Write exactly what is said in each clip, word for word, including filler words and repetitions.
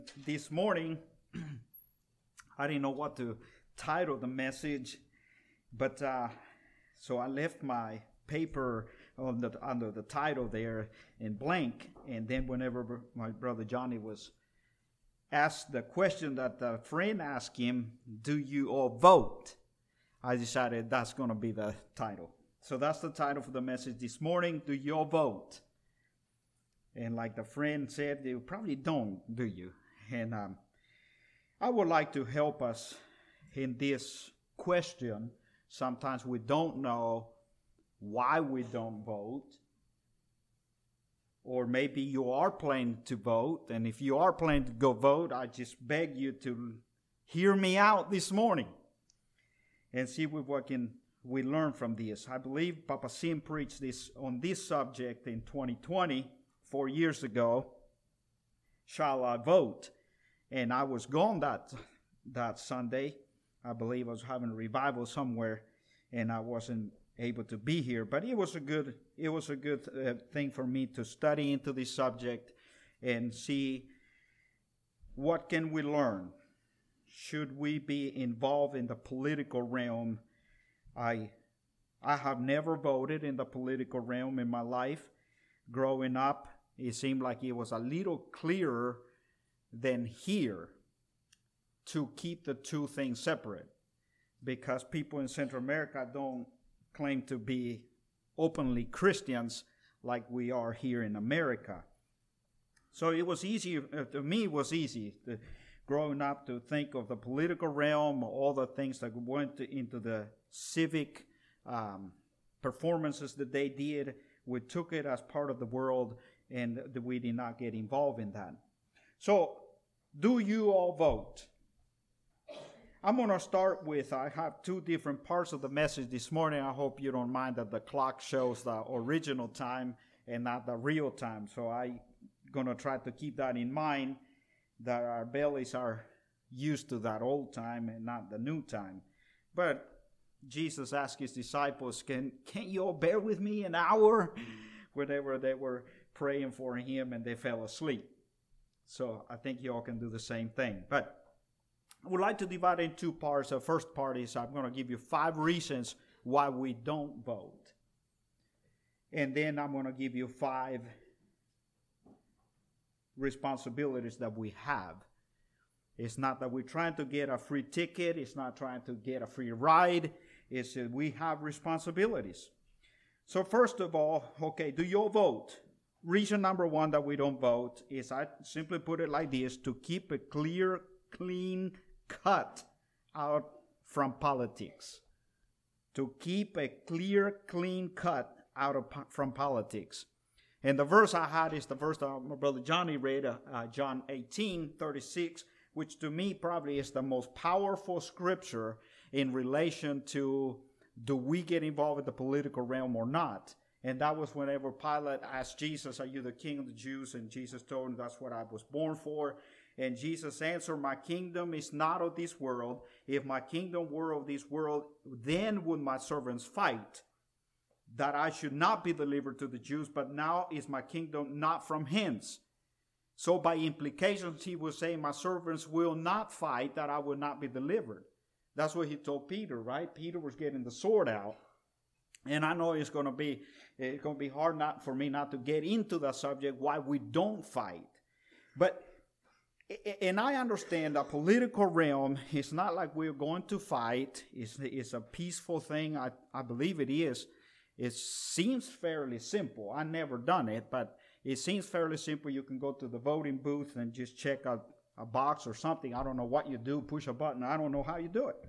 This morning, I didn't know what to title the message, but uh, so I left my paper on the, under the title there in blank, and then whenever my brother Johnny was asked the question that the friend asked him, do you all vote? I decided that's going to be the title. So that's the title for the message this morning, do you all vote? And like the friend said, you probably don't, do you? And um, I would like to help us in this question. Sometimes we don't know why we don't vote. Or maybe you are planning to vote. And if you are planning to go vote, I just beg you to hear me out this morning and see what can we learn from this. I believe Papa Sim preached this on this subject in twenty twenty, four years ago. Shall I vote? And I was gone that that Sunday. I believe I was having a revival somewhere, and I wasn't able to be here. But it was a good it was a good uh, thing for me to study into this subject and see what can we learn. Should we be involved in the political realm? I I have never voted in the political realm in my life. Growing up, it seemed like it was a little clearer than here to keep the two things separate, because people in Central America don't claim to be openly Christians like we are here in America. So it was easy, uh, to me it was easy to, growing up, to think of the political realm, all the things that went to, into the civic um, performances that they did. We took it as part of the world, and we did not get involved in that. So, do you all vote? I'm going to start with, I have two different parts of the message this morning. I hope you don't mind that the clock shows the original time and not the real time. So I'm going to try to keep that in mind, that our bellies are used to that old time and not the new time. But Jesus asked his disciples, can, can you all bear with me an hour? Whenever they were praying for him and they fell asleep. So I think you all can do the same thing. But I would like to divide it in two parts. The first part is I'm going to give you five reasons why we don't vote. And then I'm going to give you five responsibilities that we have. It's not that we're trying to get a free ticket. It's not trying to get a free ride. It's that we have responsibilities. So first of all, okay, do you all vote? Reason number one that we don't vote is, I simply put it like this, to keep a clear, clean cut out from politics. To keep a clear, clean cut out of from politics. And the verse I had is the verse that my brother Johnny read, uh, uh, John eighteen thirty-six, which to me probably is the most powerful scripture in relation to, do we get involved in the political realm or not? And that was whenever Pilate asked Jesus, are you the king of the Jews? And Jesus told him, that's what I was born for. And Jesus answered, my kingdom is not of this world. If my kingdom were of this world, then would my servants fight, that I should not be delivered to the Jews. But now is my kingdom not from hence. So by implications, he was saying, my servants will not fight, that I will not be delivered. That's what he told Peter, right? Peter was getting the sword out. And I know it's going to be it's going to be hard not for me not to get into the subject why we don't fight. But and I understand the political realm is not like we're going to fight. It's it's a peaceful thing. I, I believe it is. It seems fairly simple. I've never done it, but it seems fairly simple. You can go to the voting booth and just check a, a box or something. I don't know what you do, push a button. I don't know how you do it.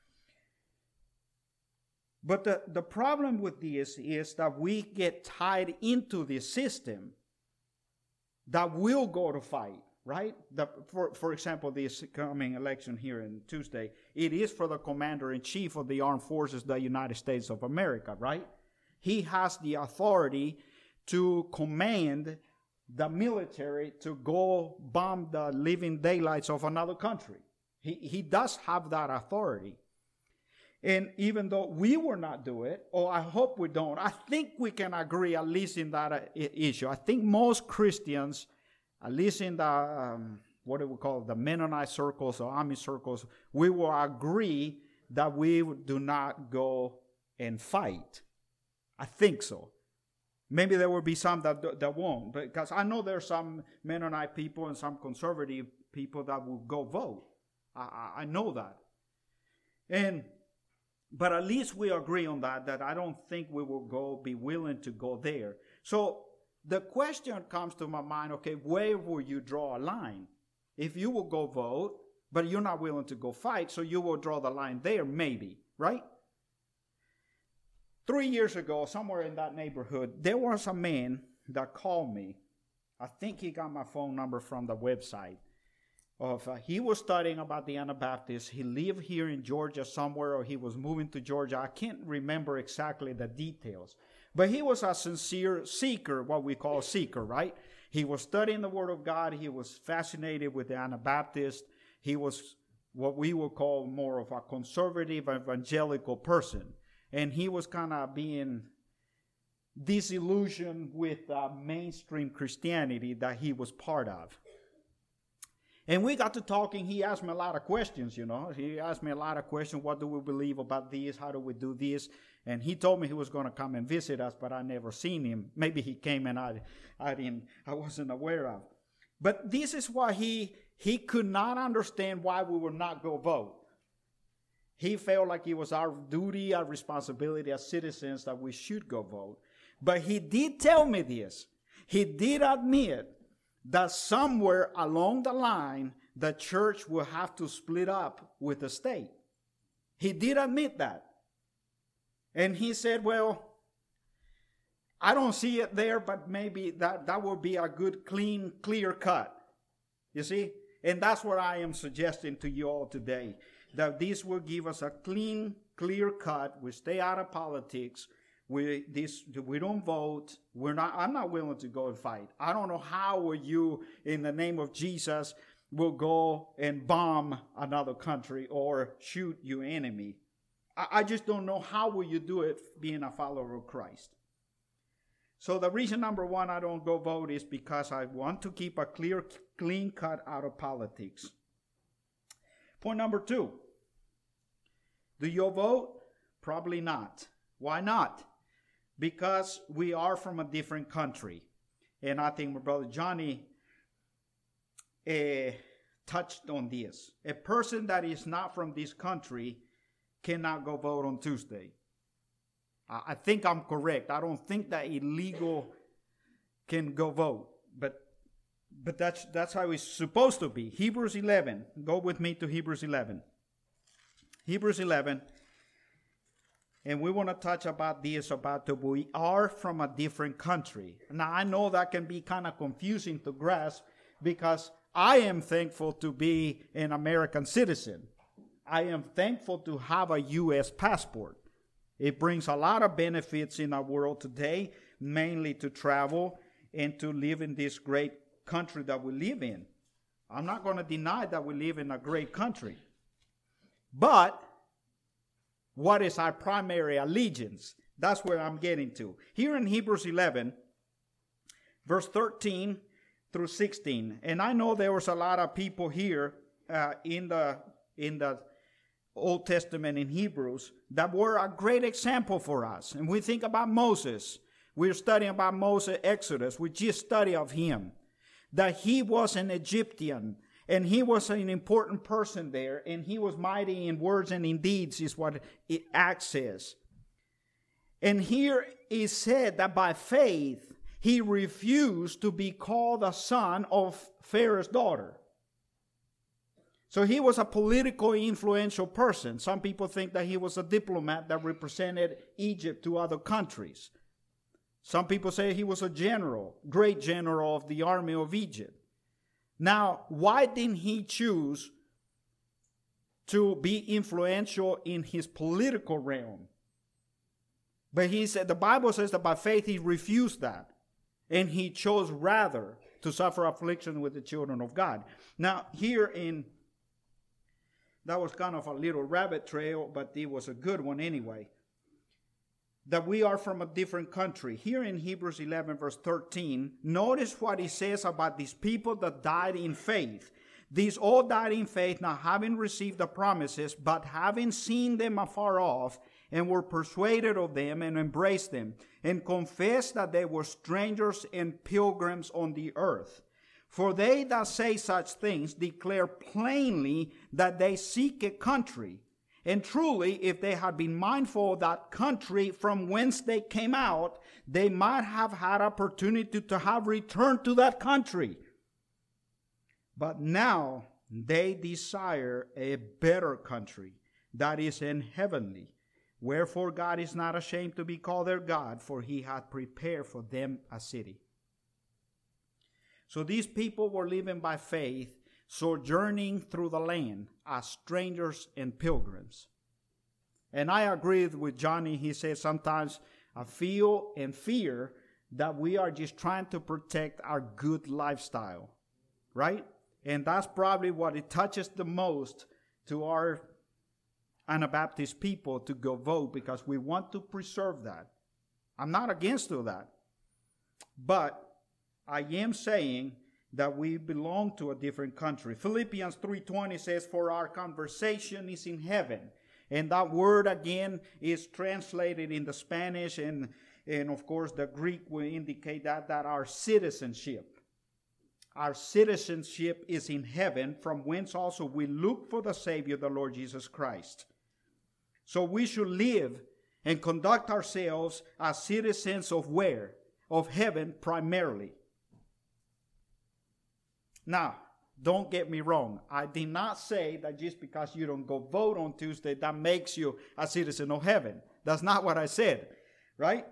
But the, the problem with this is that we get tied into this system that will go to fight, right? The, for, for example, this coming election here in Tuesday, it is for the commander-in-chief of the armed forces of the United States of America, right? He has the authority to command the military to go bomb the living daylights of another country. He, he does have that authority. And even though we will not do it, or I hope we don't, I think we can agree at least in that uh, issue. I think most Christians, at least in the um, what do we call it, the Mennonite circles or Amish circles, we will agree that we do not go and fight. I think so. Maybe there will be some that that won't, because I know there are some Mennonite people and some conservative people that will go vote. I, I know that. And but at least we agree on that, that I don't think we will go, be willing to go there. So the question comes to my mind, okay, where will you draw a line? If you will go vote, but you're not willing to go fight, so you will draw the line there, maybe, right? Three years ago, somewhere in that neighborhood, there was a man that called me. I think he got my phone number from the website. Of uh, he was studying about the Anabaptists. He lived here in Georgia somewhere, or he was moving to Georgia. I can't remember exactly the details. But he was a sincere seeker, what we call a seeker, right? He was studying the Word of God. He was fascinated with the Anabaptists. He was what we would call more of a conservative evangelical person. And he was kind of being disillusioned with uh, mainstream Christianity that he was part of. And we got to talking. He asked me a lot of questions, you know. He asked me a lot of questions. What do we believe about this? How do we do this? And he told me he was going to come and visit us, but I never seen him. Maybe he came and I, I didn't, I wasn't aware of. But this is why he he could not understand why we would not go vote. He felt like it was our duty, our responsibility as citizens that we should go vote. But he did tell me this. He did admit that somewhere along the line, the church will have to split up with the state. He did admit that. And he said, well, I don't see it there, but maybe that, that will be a good, clean, clear cut. You see? And that's what I am suggesting to you all today. That this will give us a clean, clear cut. We stay out of politics. We this we don't vote. We're not. I'm not willing to go and fight. I don't know how you, in the name of Jesus, will go and bomb another country or shoot your enemy. I, I just don't know how will you do it being a follower of Christ. So the reason number one I don't go vote is because I want to keep a clear, clean cut out of politics. Point number two. Do you vote? Probably not. Why not? Because we are from a different country. And I think my brother Johnny uh, touched on this. A person that is not from this country cannot go vote on Tuesday. I, I think I'm correct. I don't think that illegal can go vote. But but that's that's how it's supposed to be. Hebrews eleven. Go with me to Hebrews eleven. Hebrews eleven. And we want to touch about this, about that we are from a different country. Now, I know that can be kind of confusing to grasp because I am thankful to be an American citizen. I am thankful to have a U S passport. It brings a lot of benefits in our world today, mainly to travel and to live in this great country that we live in. I'm not going to deny that we live in a great country. But what is our primary allegiance? That's where I'm getting to. Here in Hebrews eleven, verse thirteen through sixteen. And I know there was a lot of people here uh, in the in the Old Testament in Hebrews that were a great example for us. And we think about Moses. We're studying about Moses, Exodus. We just study of him. That he was an Egyptian. And he was an important person there, and he was mighty in words and in deeds, is what it Acts says. And here is said that by faith, he refused to be called the son of Pharaoh's daughter. So he was a politically influential person. Some people think that he was a diplomat that represented Egypt to other countries. Some people say he was a general, great general of the army of Egypt. Now, why didn't he choose to be influential in his political realm? But he said, the Bible says that by faith he refused that. And he chose rather to suffer affliction with the children of God. Now, here in, that was kind of a little rabbit trail, but it was a good one anyway. That we are from a different country. Here in Hebrews eleven verse thirteen, notice what he says about these people that died in faith. These all died in faith, not having received the promises, but having seen them afar off, and were persuaded of them, and embraced them, and confessed that they were strangers and pilgrims on the earth. For they that say such things declare plainly that they seek a country. And truly, if they had been mindful of that country from whence they came out, they might have had opportunity to have returned to that country. But now they desire a better country, that is in heavenly. Wherefore God is not ashamed to be called their God, for he hath prepared for them a city. So these people were living by faith, sojourning through the land as strangers and pilgrims. And I agree with Johnny. He said sometimes I feel and fear that we are just trying to protect our good lifestyle, right? And that's probably what it touches the most to our Anabaptist people to go vote, because we want to preserve that. I'm not against all that. But I am saying that we belong to a different country. Philippians three twenty says, for our conversation is in heaven. And that word again is translated in the Spanish, and, and of course the Greek will indicate that, that our citizenship. Our citizenship is in heaven, from whence also we look for the Savior, the Lord Jesus Christ. So we should live and conduct ourselves as citizens of where? Of heaven primarily. Now, don't get me wrong. I did not say that just because you don't go vote on Tuesday, that makes you a citizen of heaven. That's not what I said, right?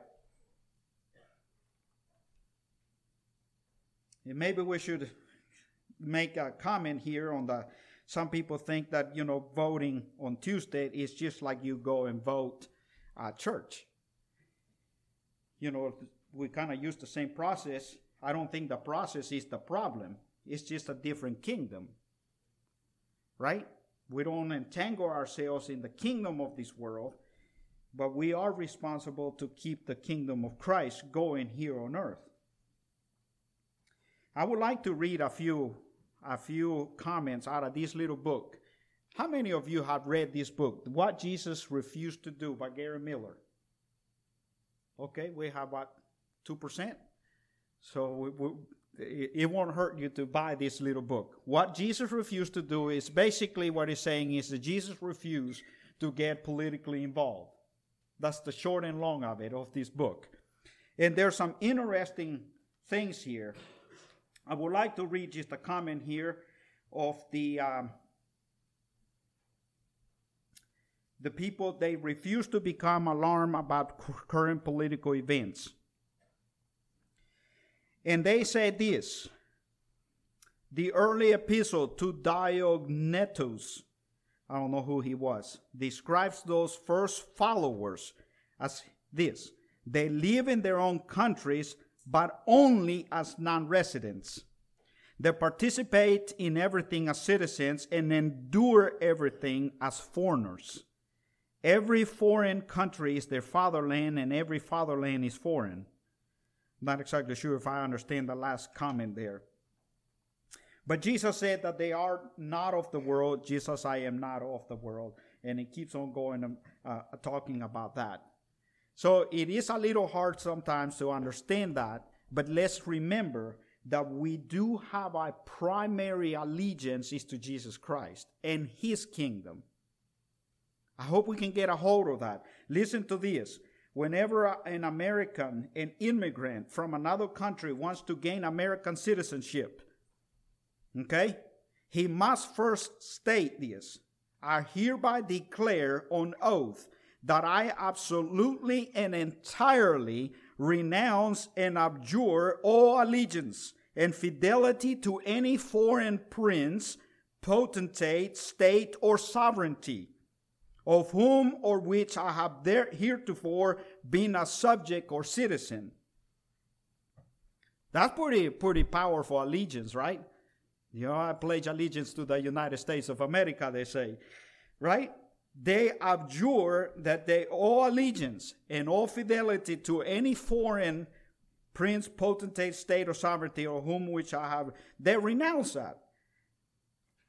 And maybe we should make a comment here on the, some people think that, you know, voting on Tuesday is just like you go and vote at church. You know, we kind of use the same process. I don't think the process is the problem. It's just a different kingdom, right? We don't entangle ourselves in the kingdom of this world, but we are responsible to keep the kingdom of Christ going here on earth. I would like to read a few, a few comments out of this little book. How many of you have read this book, What Jesus Refused to Do by Gary Miller? Okay, we have about two percent. So we, we, it won't hurt you to buy this little book. What Jesus Refused to Do is basically what he's saying is that Jesus refused to get politically involved. That's the short and long of it, of this book. And there's some interesting things here. I would like to read just a comment here of the um, the people. They refuse to become alarmed about current political events. And they say this: the early epistle to Diognetus, I don't know who he was, describes those first followers as this: they live in their own countries, but only as non-residents. They participate in everything as citizens and endure everything as foreigners. Every foreign country is their fatherland, and every fatherland is foreign. Not exactly sure if I understand the last comment there. But Jesus said that they are not of the world, just as I am not of the world. And he keeps on going, uh, talking about that. So it is a little hard sometimes to understand that, but let's remember that we do have a primary allegiance is to Jesus Christ and his kingdom. I hope we can get a hold of that. Listen to this. Whenever an American, an immigrant from another country wants to gain American citizenship, okay, he must first state this: I hereby declare on oath that I absolutely and entirely renounce and abjure all allegiance and fidelity to any foreign prince, potentate, state, or sovereignty, of whom or which I have there heretofore been a subject or citizen. That's pretty, pretty powerful allegiance, right? You know, I pledge allegiance to the United States of America, they say, right? They abjure that they owe allegiance and all fidelity to any foreign prince, potentate, state, or sovereignty, or whom which I have. They renounce that.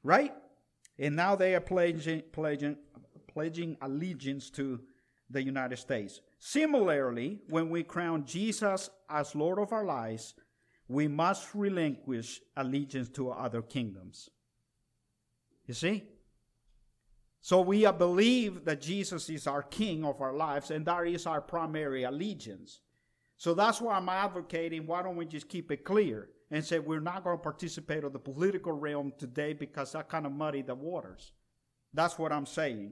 Right? And now they are pledging, pledging, pledging allegiance to the United States. Similarly, when we crown Jesus as Lord of our lives, we must relinquish allegiance to other kingdoms. You see? So we believe that Jesus is our King of our lives, and that is our primary allegiance. So that's why I'm advocating, why don't we just keep it clear and say we're not going to participate in the political realm today because that kind of muddy the waters. That's what I'm saying.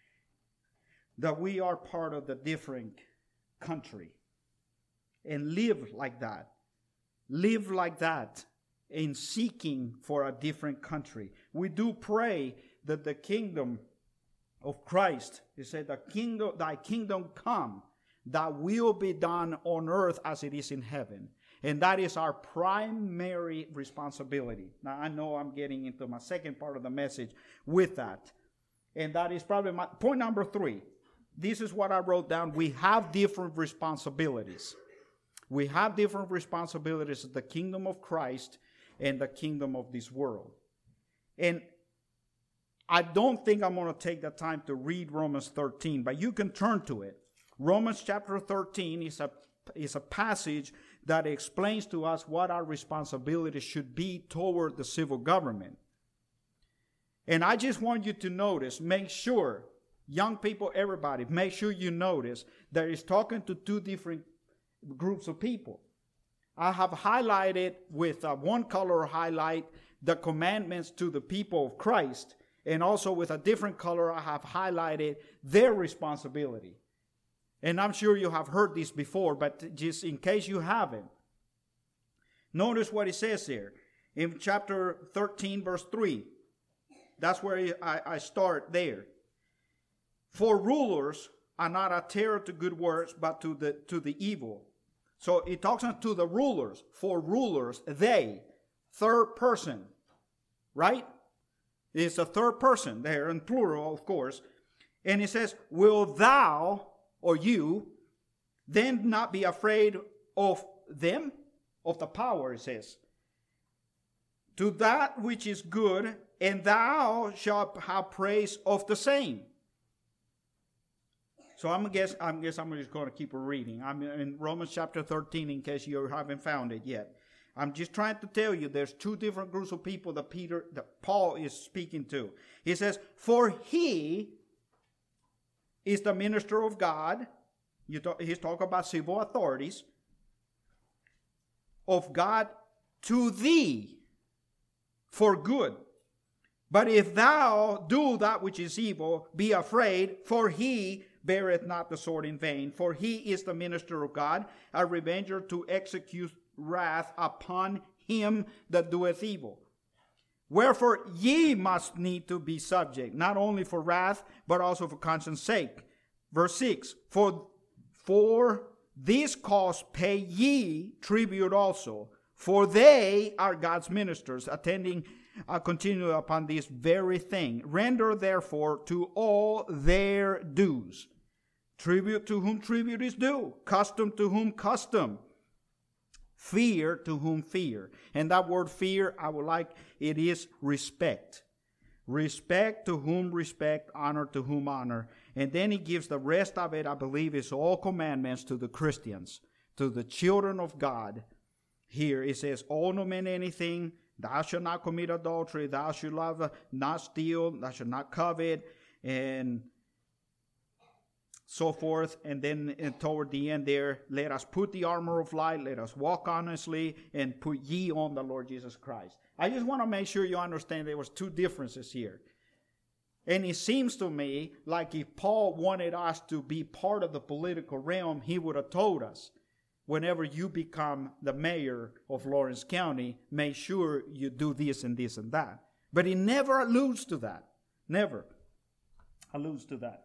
That we are part of the different country. And live like that. Live like that in seeking for a different country. We do pray that the kingdom of Christ, he said, the kingdom, thy kingdom come, thy will be done on earth as it is in heaven. And that is our primary responsibility. Now, I know I'm getting into my second part of the message with that. And that is probably my point number three. This is what I wrote down. We have different responsibilities. We have different responsibilities of the kingdom of Christ and the kingdom of this world. And I don't think I'm going to take the time to read Romans thirteen, but you can turn to it. Romans chapter thirteen is a, is a passage that explains to us what our responsibility should be toward the civil government. And I just want you to notice, make sure, young people, everybody, make sure you notice that he's talking to two different groups of people. I have highlighted with uh, one color highlight the commandments to the people of Christ, and also with a different color I have highlighted their responsibility. And I'm sure you have heard this before, but just in case you haven't, notice what it says here in chapter thirteen, verse three. That's where I, I start there. For rulers are not a terror to good works, but to the to the evil. So it talks to the rulers. For rulers, they, third person, right? It's a third person there, in plural, of course. And it says, will thou, or you, then not be afraid of them? Of the power, it says. To that which is good, and thou shalt have praise of the same. So I'm guess I'm guess I'm just going to keep reading. I'm in Romans chapter thirteen, in case you haven't found it yet. I'm just trying to tell you there's two different groups of people that Peter, that Paul is speaking to. He says, for he is the minister of God. You talk, he's talking about civil authorities. Of God to thee for good. But if thou do that which is evil, be afraid, for he beareth not the sword in vain. For he is the minister of God, a revenger to execute wrath upon him that doeth evil. Wherefore ye must need to be subject, not only for wrath, but also for conscience sake. Verse six, for, for this cause pay ye tribute also, for they are God's ministers, attending uh, continually upon this very thing. Render therefore to all their dues. Tribute to whom tribute is due. Custom to whom custom. Fear to whom fear. And that word fear, I would like, it is respect. Respect to whom respect, honor to whom honor. And then he gives the rest of it, I believe, is all commandments to the Christians, to the children of God. Here it says, owe no man anything, thou shalt not commit adultery, thou shalt love, not steal, thou shalt not covet, and so forth. And then and toward the end there, let us put the armor of light, let us walk honestly, and put ye on the Lord Jesus Christ. I just want to make sure you understand there was two differences here. And it seems to me like if Paul wanted us to be part of the political realm, he would have told us, whenever you become the mayor of Lawrence County, make sure you do this and this and that. But he never alludes to that. Never alludes to that.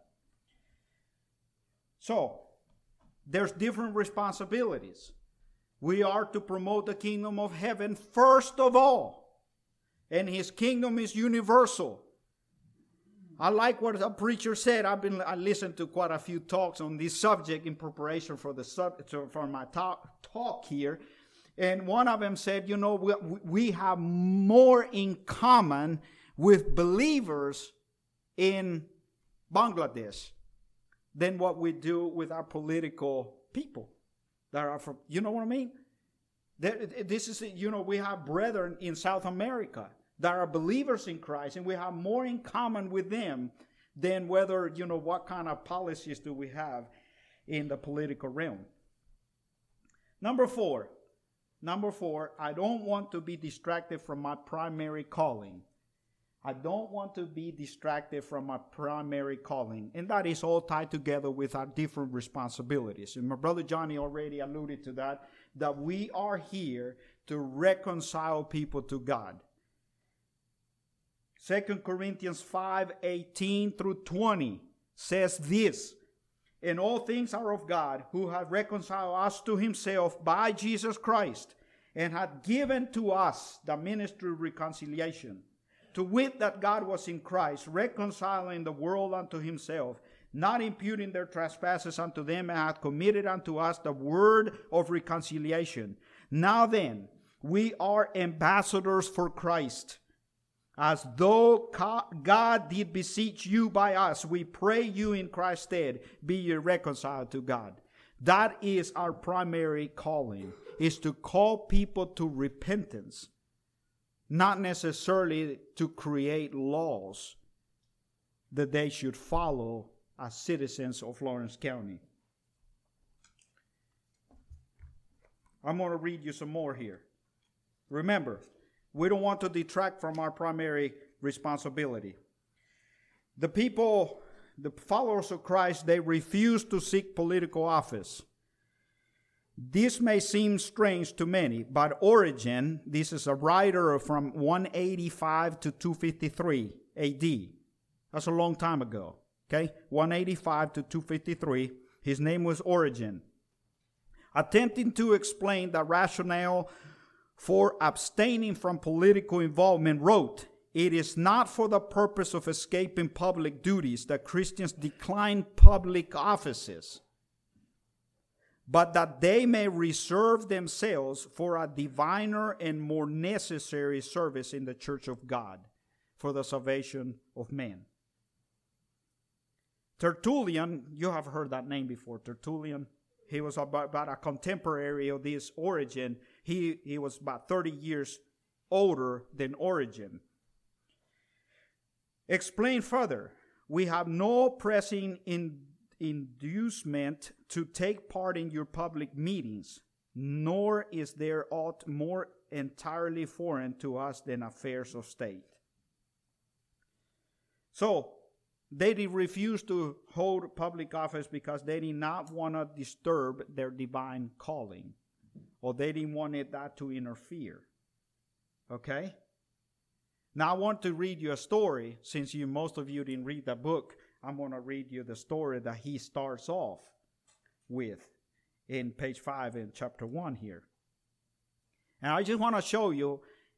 So, there's different responsibilities. We are to promote the kingdom of heaven first of all. And his kingdom is universal. I like what a preacher said. I've been I listened to quite a few talks on this subject in preparation for the sub, for my talk, talk here. And one of them said, you know, we, we have more in common with believers in Bangladesh than what we do with our political people that are from, you know what I mean? This is, you know, we have brethren in South America that are believers in Christ, and we have more in common with them than whether, you know, what kind of policies do we have in the political realm. Number four, number four, I don't want to be distracted from my primary calling. I don't want to be distracted from my primary calling. And that is all tied together with our different responsibilities. And my brother Johnny already alluded to that, that we are here to reconcile people to God. Second Corinthians five, eighteen through twenty says this, and all things are of God, who hath reconciled us to himself by Jesus Christ, and hath given to us the ministry of reconciliation. To wit, that God was in Christ, reconciling the world unto himself, not imputing their trespasses unto them, and hath committed unto us the word of reconciliation. Now then, we are ambassadors for Christ. As though God did beseech you by us, we pray you in Christ's stead, be ye reconciled to God. That is our primary calling, is to call people to repentance. Not necessarily to create laws that they should follow as citizens of Lawrence County. I'm going to read you some more here. Remember, we don't want to detract from our primary responsibility. The people, the followers of Christ, they refuse to seek political office. This may seem strange to many, but Origen, this is a writer from one eighty-five to two fifty-three A D. That's a long time ago, okay? one eighty-five to two fifty-three. His name was Origen. Attempting to explain the rationale for abstaining from political involvement, wrote, "It is not for the purpose of escaping public duties that Christians decline public offices, but that they may reserve themselves for a diviner and more necessary service in the church of God, for the salvation of men." Tertullian, you have heard that name before, Tertullian. He was about, about a contemporary of this Origen. He, he was about thirty years older than Origen. Explain further, we have no pressing in inducement to take part in your public meetings, nor is there aught more entirely foreign to us than affairs of state. So, they did refuse to hold public office because they did not want to disturb their divine calling, or they didn't want it, that to interfere. Okay? Now, I want to read you a story. Since you, most of you didn't read the book, I'm going to read you the story that he starts off with in page five in chapter one here. And I just want to show you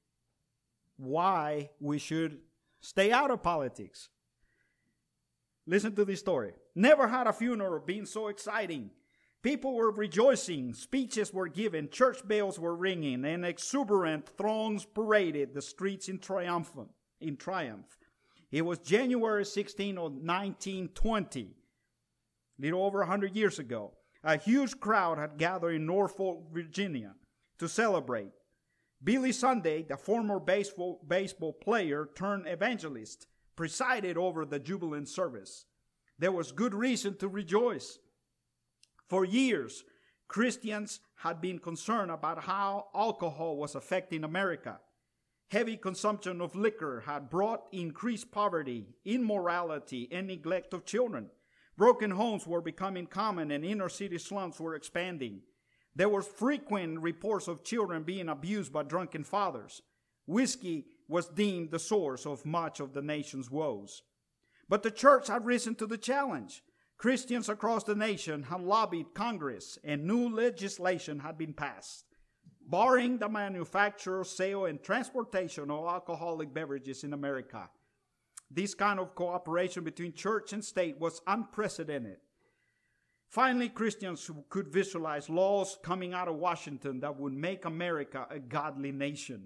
why we should stay out of politics. Listen to this story. Never had a funeral been so exciting. People were rejoicing, speeches were given, church bells were ringing, and exuberant throngs paraded the streets in triumph. In triumph. It was January sixteenth of nineteen twenty, a little over one hundred years ago. A huge crowd had gathered in Norfolk, Virginia, to celebrate. Billy Sunday, the former baseball, baseball player turned evangelist, presided over the jubilant service. There was good reason to rejoice. For years, Christians had been concerned about how alcohol was affecting America. Heavy consumption of liquor had brought increased poverty, immorality, and neglect of children. Broken homes were becoming common and inner city slums were expanding. There were frequent reports of children being abused by drunken fathers. Whiskey was deemed the source of much of the nation's woes. But the church had risen to the challenge. Christians across the nation had lobbied Congress, and new legislation had been passed, barring the manufacture, sale, and transportation of alcoholic beverages in America. This kind of cooperation between church and state was unprecedented. Finally, Christians could visualize laws coming out of Washington that would make America a godly nation.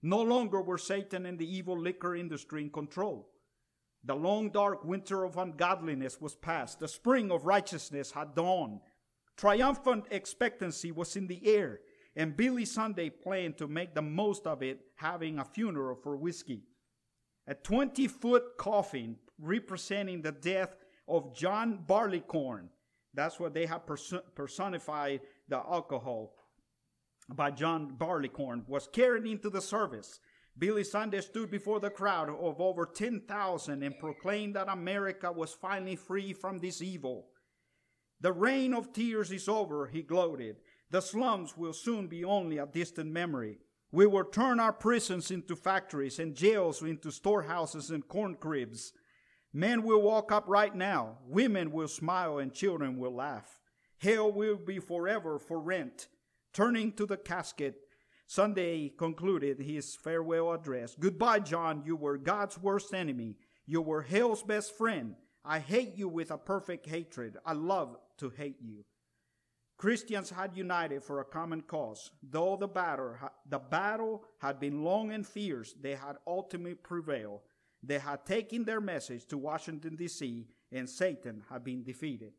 No longer were Satan and the evil liquor industry in control. The long dark winter of ungodliness was past. The spring of righteousness had dawned. Triumphant expectancy was in the air, and Billy Sunday planned to make the most of it, having a funeral for whiskey. A twenty-foot coffin representing the death of John Barleycorn. That's what they have personified the alcohol by John Barleycorn, was carried into the service. Billy Sunday stood before the crowd of over ten thousand and proclaimed that America was finally free from this evil. The reign of tears is over, he gloated. The slums will soon be only a distant memory. We will turn our prisons into factories and jails into storehouses and corn cribs. Men will walk up right now. Women will smile and children will laugh. Hell will be forever for rent. Turning to the casket, Sunday concluded his farewell address. Goodbye, John. You were God's worst enemy. You were hell's best friend. I hate you with a perfect hatred. I love to hate you. Christians had united for a common cause. Though the battle, the battle had been long and fierce, they had ultimately prevailed. They had taken their message to Washington, D C, and Satan had been defeated.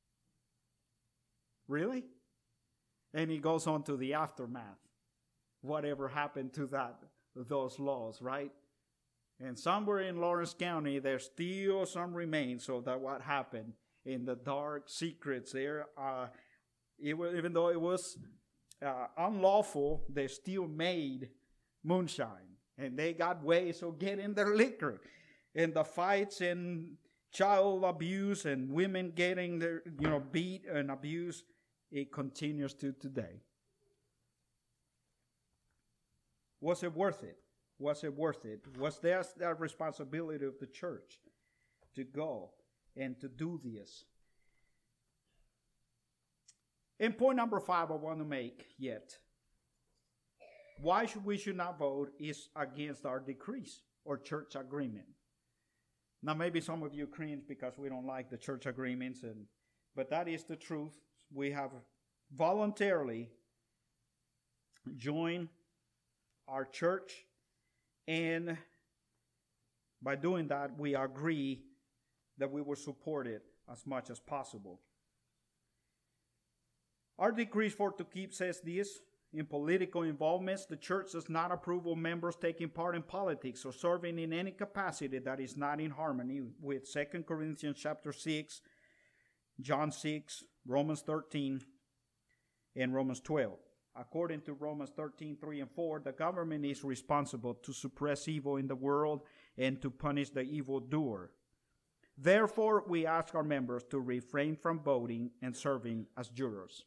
Really? And he goes on to the aftermath. Whatever happened to that, those laws, right? And somewhere in Lawrence County, there's still some remains of that what happened in the dark secrets there. Uh, it was, even though it was uh, unlawful, they still made moonshine. And they got ways of getting their liquor. And the fights and child abuse and women getting their, you know, beat and abused, it continues to today. Was it worth it? Was it worth it? Was there that responsibility of the church to go and to do this? And point number five I want to make yet. Why should we should not vote is against our decrees or church agreement. Now maybe some of you cringe because we don't like the church agreements, and but that is the truth. We have voluntarily joined our church, and by doing that, we agree that we will support it as much as possible. Our decrees for to keep says this: in political involvements, the church does not approve of members taking part in politics or serving in any capacity that is not in harmony with Second Corinthians chapter six, John six, Romans thirteen, and Romans twelve. According to Romans thirteen, three and four, the government is responsible to suppress evil in the world and to punish the evildoer. Therefore, we ask our members to refrain from voting and serving as jurors,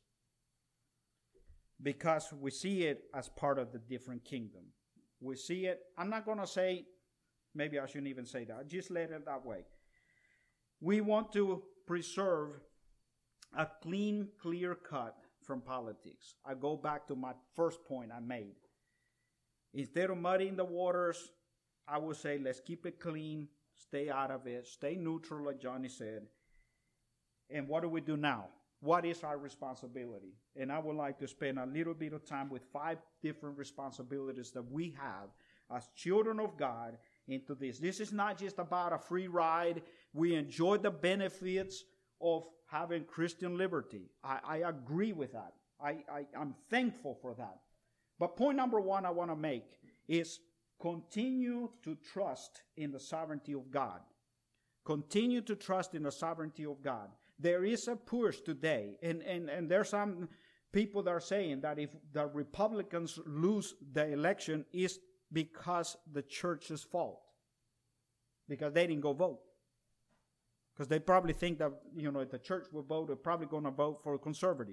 because we see it as part of the different kingdom. We see it, I'm not going to say, maybe I shouldn't even say that, just let it that way. We want to preserve a clean, clear cut from politics. I go back to my first point I made. Instead of muddying the waters, I would say let's keep it clean, stay out of it, stay neutral, like Johnny said. And what do we do now? What is our responsibility? And I would like to spend a little bit of time with five different responsibilities that we have as children of God into this. This is not just about a free ride. We enjoy the benefits of having Christian liberty. I, I agree with that. I, I, I'm thankful for that. But point number one I want to make is continue to trust in the sovereignty of God. Continue to trust in the sovereignty of God. There is a push today, and, and, and there's some people that are saying that if the Republicans lose the election, it's because the church's fault, because they didn't go vote. Because they probably think that, you know, if the church will vote, they're probably going to vote for a conservative.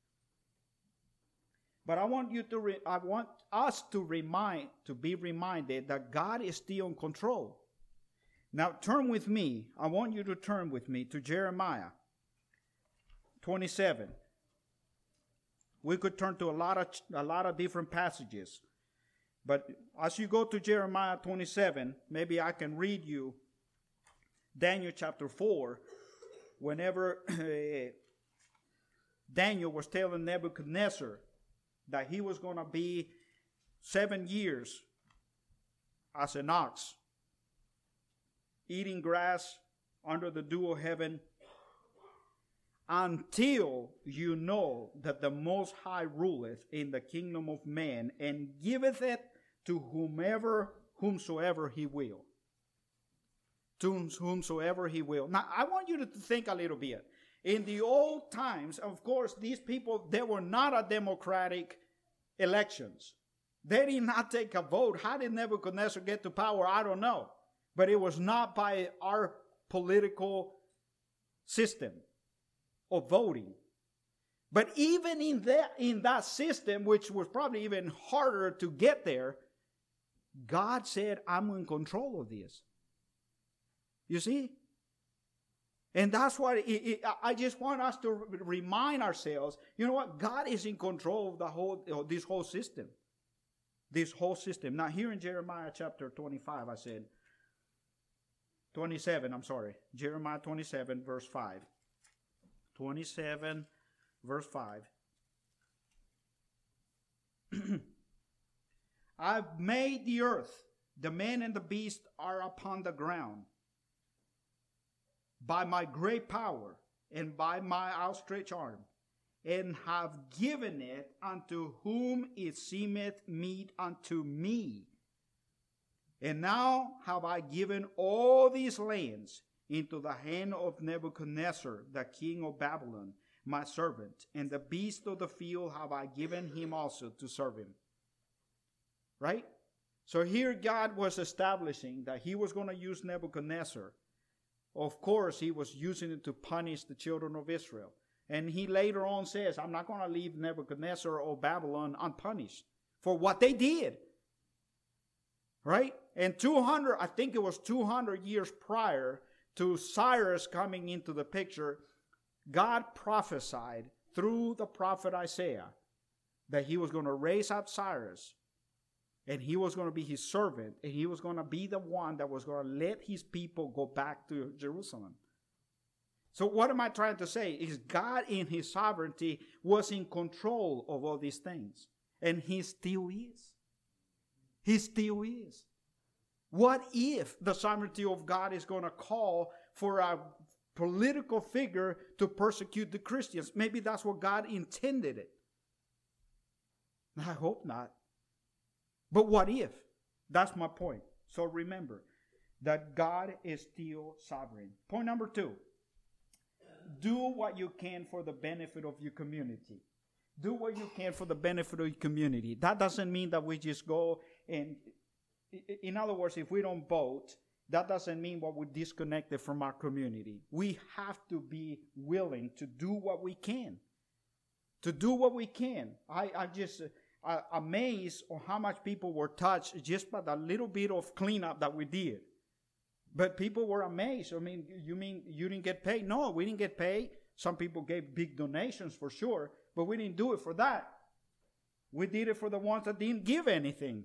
But I want you to, re- I want us to remind, to be reminded that God is still in control. Now turn with me. I want you to turn with me to Jeremiah twenty-seven. We could turn to a lot of a lot of different passages, but as you go to Jeremiah twenty-seven, maybe I can read you Daniel chapter four. Whenever Daniel was telling Nebuchadnezzar that he was going to be seven years as an ox, eating grass under the dew of heaven, until you know that the Most High ruleth in the kingdom of man, and giveth it to whomever, whomsoever he will. To whomsoever he will. Now, I want you to think a little bit. In the old times, of course, these people, they were not a democratic elections. They did not take a vote. How did Nebuchadnezzar get to power? I don't know. But it was not by our political system of voting. But even in that, in that system, which was probably even harder to get there, God said, I'm in control of this. You see? And that's why it, it, I just want us to remind ourselves, you know what? God is in control of the whole, of this whole system. This whole system. Now here in Jeremiah chapter twenty-five, I said, twenty-seven, I'm sorry. Jeremiah twenty-seven, verse five. twenty-seven, verse five. I've made the earth, the man and the beast are upon the ground. By my great power and by my outstretched arm, and have given it unto whom it seemeth meet unto me. And now have I given all these lands into the hand of Nebuchadnezzar, the king of Babylon, my servant, and the beast of the field have I given him also to serve him. Right? So here God was establishing that he was going to use Nebuchadnezzar. Of course, he was using it to punish the children of Israel. And he later on says, I'm not going to leave Nebuchadnezzar or Babylon unpunished for what they did. Right? And two hundred, I think it was two hundred years prior to Cyrus coming into the picture, God prophesied through the prophet Isaiah that he was going to raise up Cyrus. And he was going to be his servant. And he was going to be the one that was going to let his people go back to Jerusalem. So what am I trying to say? Is God in his sovereignty was in control of all these things. And he still is. He still is. What if the sovereignty of God is going to call for a political figure to persecute the Christians? Maybe that's what God intended it. I hope not. But what if? That's my point. So remember that God is still sovereign. Point number two. Do what you can for the benefit of your community. Do what you can for the benefit of your community. That doesn't mean that we just go and, in other words, if we don't vote, that doesn't mean that we're disconnected from our community. We have to be willing to do what we can. To do what we can. I, I just... Uh, amazed on how much people were touched just by the little bit of cleanup that we did. But people were amazed. I mean, you mean you didn't get paid? No, we didn't get paid. Some people gave big donations for sure, but we didn't do it for that. We did it for the ones that didn't give anything.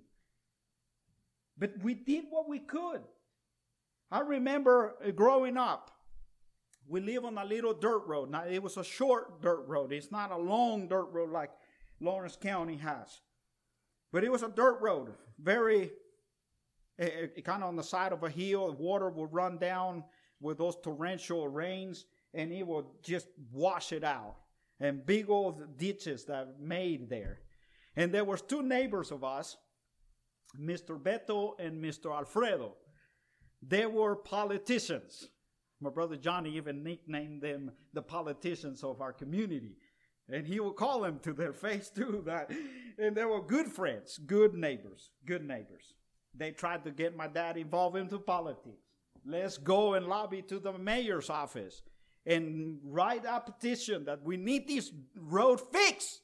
But we did what we could. I remember growing up, we lived on a little dirt road. Now, it was a short dirt road. It's not a long dirt road like Lawrence County has. But it was a dirt road, very, it, it, kind of on the side of a hill. Water would run down with those torrential rains, and it would just wash it out. And big old ditches that made there. And there was two neighbors of us, Mister Beto and Mister Alfredo. They were politicians. My brother Johnny even nicknamed them the politicians of our community. And he will call them to their face too. That, and they were good friends, good neighbors, good neighbors. They tried to get my dad involved into politics. Let's go and lobby to the mayor's office and write a petition that we need this road fixed.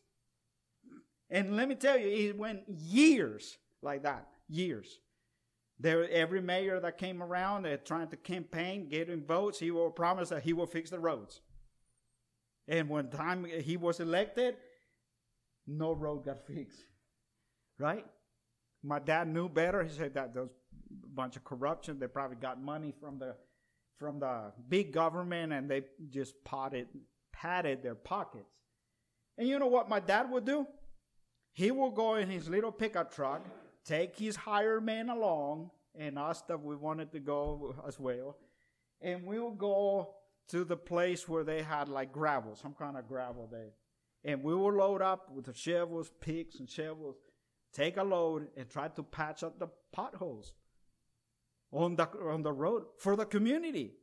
And let me tell you, it went years like that, years. There, every mayor that came around, they're trying to campaign, getting votes, he will promise that he will fix the roads. And when time he was elected, no road got fixed. Right? My dad knew better. He said that there was a bunch of corruption. They probably got money from the from the big government, and they just potted, padded their pockets. And you know what my dad would do? He will go in his little pickup truck take his hired men along, and us that we wanted to go as well, and we'll go to the place where they had like gravel, some kind of gravel there. And we will load up with the shovels, picks and shovels, take a load and try to patch up the potholes on the, on the road for the community.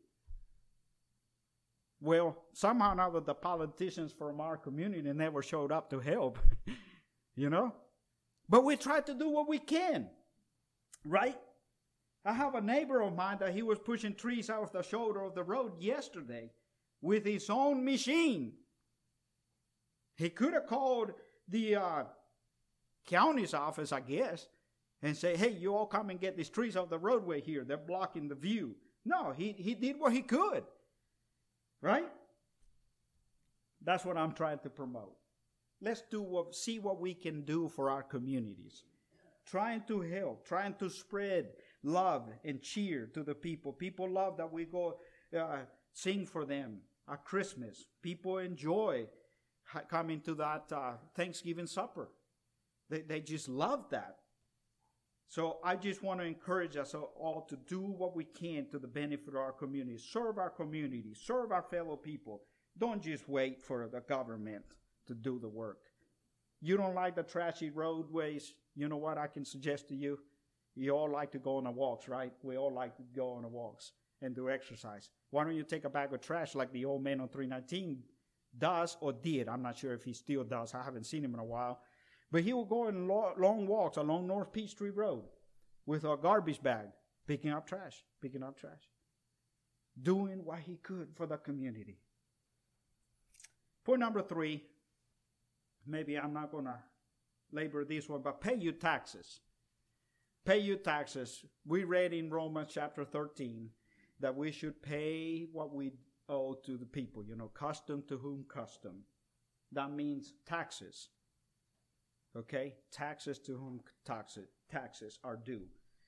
Well, somehow or another, the politicians from our community never showed up to help, you know? But we try to do what we can, right? I have a neighbor of mine that he was pushing trees out of the shoulder of the road yesterday with his own machine. He could have called the uh, county's office, I guess, and say, hey, you all come and get these trees off the roadway here. They're blocking the view. No, he, he did what he could, right? That's what I'm trying to promote. Let's do what, see what we can do for our communities. Trying to help, trying to spread love and cheer to the people. People love that we go uh, sing for them at Christmas. People enjoy ha- coming to that uh, Thanksgiving supper. They, they just love that. So I just want to encourage us all to do what we can to the benefit of our community. Serve our community. Serve our fellow people. Don't just wait for the government to do the work. You don't like the trashy roadways? You know what I can suggest to you? You all like to go on the walks, right? We all like to go on the walks and do exercise. Why don't you take a bag of trash like the old man on three nineteen does or did? I'm not sure if he still does. I haven't seen him in a while. But he will go on lo- long walks along North Peachtree Road with a garbage bag, picking up trash, picking up trash, doing what he could for the community. Point number three, maybe I'm not going to labor this one, but pay your taxes. Pay your taxes. We read in Romans chapter thirteen that we should pay what we owe to the people. You know, custom to whom custom. That means taxes. Okay? Taxes to whom taxes, taxes are due.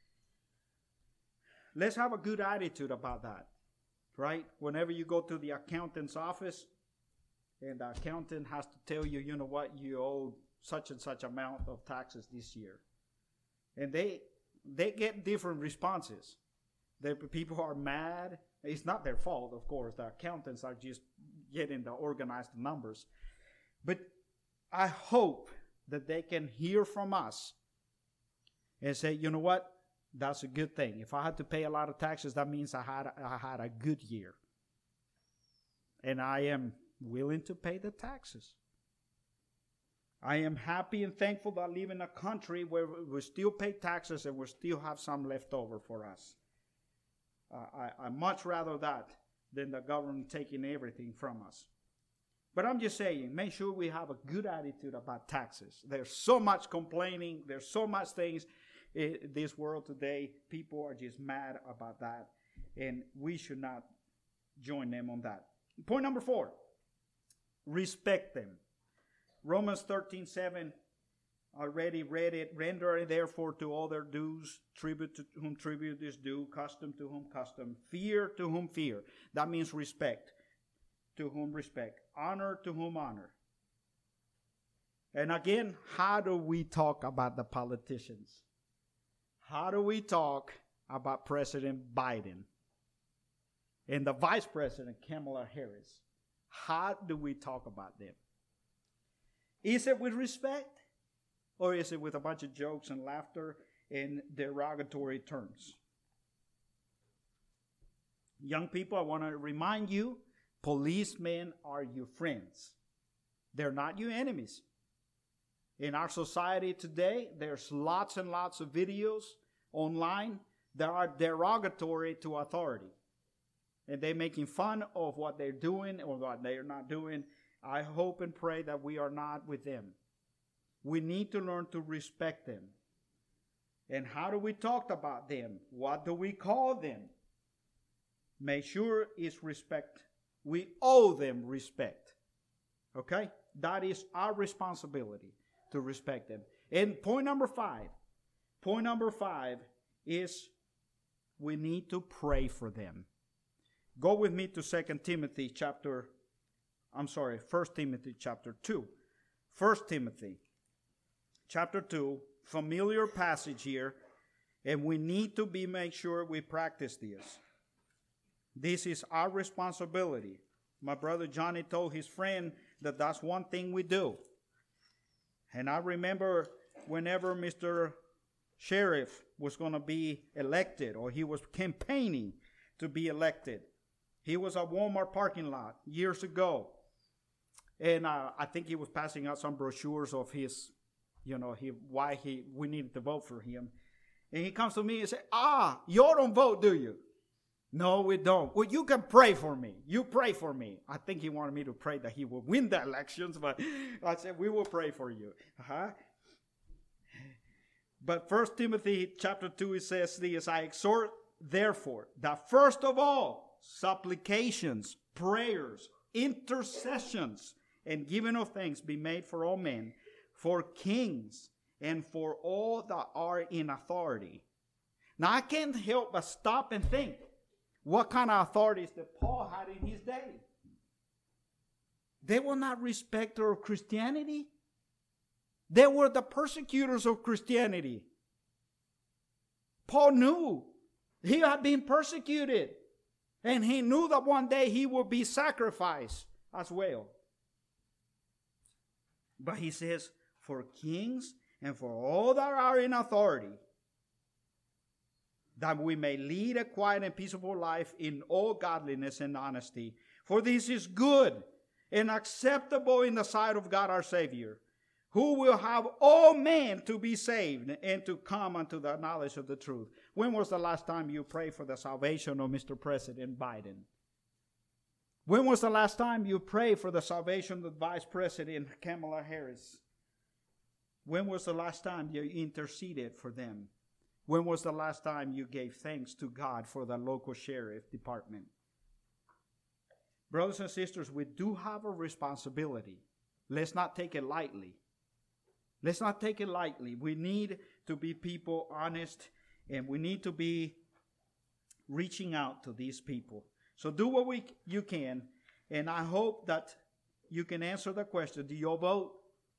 Let's have a good attitude about that. Right? Whenever you go to the accountant's office and the accountant has to tell you, you know what, you owe such and such amount of taxes this year. And they they get different responses. The people are mad. It's not their fault, of course. The accountants are just getting the organized numbers. But I hope that they can hear from us and say, you know what, that's a good thing. If I had to pay a lot of taxes, that means I had I had a good year. And I am willing to pay the taxes. I am happy and thankful that I live in a country where we still pay taxes and we still have some left over for us. Uh, I, I much rather that than the government taking everything from us. But I'm just saying, make sure we have a good attitude about taxes. There's so much complaining. There's so much things in this world today. People are just mad about that. And we should not join them on that. Point number four, respect them. Romans thirteen seven, already read it. Render therefore to all their dues, tribute to whom tribute is due, custom to whom custom, fear to whom fear. That means respect. To whom respect. Honor to whom honor. And again, how do we talk about the politicians? How do we talk about President Biden and the Vice President Kamala Harris? How do we talk about them? Is it with respect? Or is it with a bunch of jokes and laughter and derogatory terms? Young people, I want to remind you, policemen are your friends. They're not your enemies. In our society today, there's lots and lots of videos online that are derogatory to authority. And they're making fun of what they're doing or what they're not doing. I hope and pray that we are not with them. We need to learn to respect them. And how do we talk about them? What do we call them? Make sure it's respect. We owe them respect. Okay? That is our responsibility to respect them. And point number five. Point number five is we need to pray for them. Go with me to Second Timothy chapter, I'm sorry, First Timothy chapter two. First Timothy chapter two, familiar passage here, and we need to be make sure we practice this. This is our responsibility. My brother Johnny told his friend that that's one thing we do. And I remember whenever Mister Sheriff was going to be elected, or he was campaigning to be elected, he was at Walmart parking lot years ago. And uh, I think he was passing out some brochures of his, you know, he, why he we needed to vote for him. And he comes to me and says, ah, y'all don't vote, do you? No, we don't. Well, you can pray for me. You pray for me. I think he wanted me to pray that he will win the elections, but I said, we will pray for you. Uh-huh. But First Timothy chapter two, it says this, I exhort, therefore, that first of all, supplications, prayers, intercessions, and giving of thanks be made for all men, for kings, and for all that are in authority. Now, I can't help but stop and think, what kind of authorities that Paul had in his day? They were not respecters of Christianity. They were the persecutors of Christianity. Paul knew he had been persecuted, and he knew that one day he would be sacrificed as well. But he says, for kings and for all that are in authority, that we may lead a quiet and peaceable life in all godliness and honesty. For this is good and acceptable in the sight of God our Savior, who will have all men to be saved and to come unto the knowledge of the truth. When was the last time you prayed for the salvation of Mister President Biden? When was the last time you prayed for the salvation of Vice President Kamala Harris? When was the last time you interceded for them? When was the last time you gave thanks to God for the local sheriff department? Brothers and sisters, we do have a responsibility. Let's not take it lightly. Let's not take it lightly. We need to be people honest, and we need to be reaching out to these people. So do what we you can, and I hope that you can answer the question, do you vote?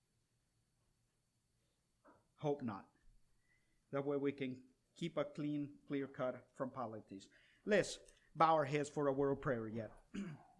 Hope not. That way we can keep a clean, clear cut from politics. Let's bow our heads for a word of prayer yet.